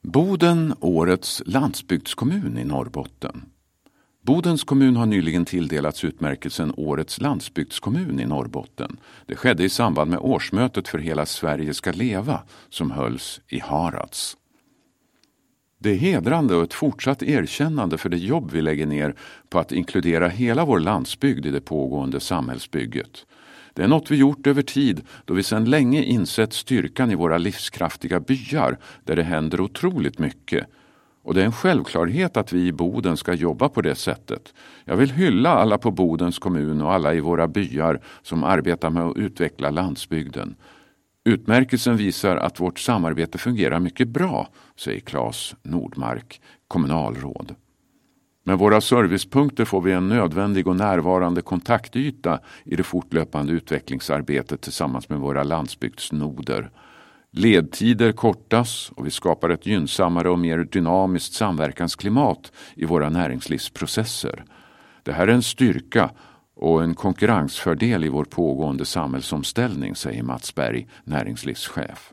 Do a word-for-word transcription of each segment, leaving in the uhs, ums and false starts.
Boden, årets landsbygdskommun i Norrbotten. Bodens kommun har nyligen tilldelats utmärkelsen Årets landsbygdskommun i Norrbotten. Det skedde i samband med årsmötet för Hela Sverige ska leva som hölls i Harads. Det är hedrande och ett fortsatt erkännande för det jobb vi lägger ner på att inkludera hela vår landsbygd i det pågående samhällsbygget. Det är något vi gjort över tid då vi sedan länge insett styrkan i våra livskraftiga byar där det händer otroligt mycket. Och det är en självklarhet att vi i Boden ska jobba på det sättet. Jag vill hylla alla på Bodens kommun och alla i våra byar som arbetar med att utveckla landsbygden. Utmärkelsen visar att vårt samarbete fungerar mycket bra, säger Claes Nordmark, kommunalråd. Med våra servicepunkter får vi en nödvändig och närvarande kontaktyta i det fortlöpande utvecklingsarbetet tillsammans med våra landsbygdsnoder. Ledtider kortas och vi skapar ett gynnsammare och mer dynamiskt samverkansklimat i våra näringslivsprocesser. Det här är en styrka och en konkurrensfördel i vår pågående samhällsomställning, säger Mats Berg, näringslivschef.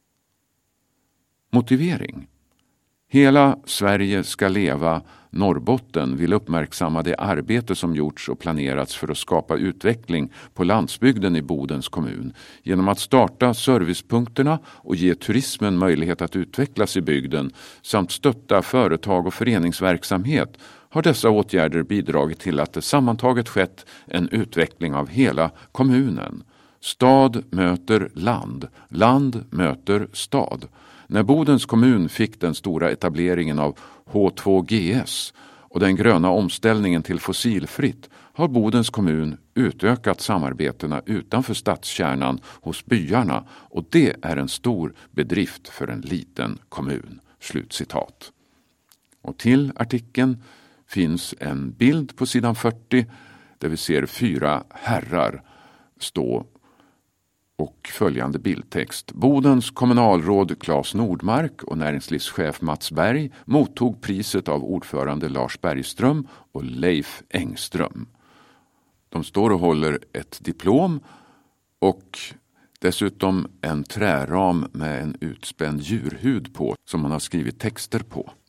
Motivering. Hela Sverige ska leva. Norrbotten vill uppmärksamma det arbete som gjorts och planerats för att skapa utveckling på landsbygden i Bodens kommun. Genom att starta servicepunkterna och ge turismen möjlighet att utvecklas i bygden samt stötta företag och föreningsverksamhet har dessa åtgärder bidragit till att det sammantaget skett en utveckling av hela kommunen. Stad möter land, land möter stad. När Bodens kommun fick den stora etableringen av H två G S och den gröna omställningen till fossilfritt har Bodens kommun utökat samarbetena utanför stadskärnan hos byarna och det är en stor bedrift för en liten kommun. Slutcitat. Och till artikeln finns en bild på sidan fyrtio där vi ser fyra herrar stå och följande bildtext. Bodens kommunalråd Claes Nordmark och näringslivschef Mats Berg mottog priset av ordförande Lars Bergström och Leif Engström. De står och håller ett diplom och dessutom en träram med en utspänd djurhud på som man har skrivit texter på.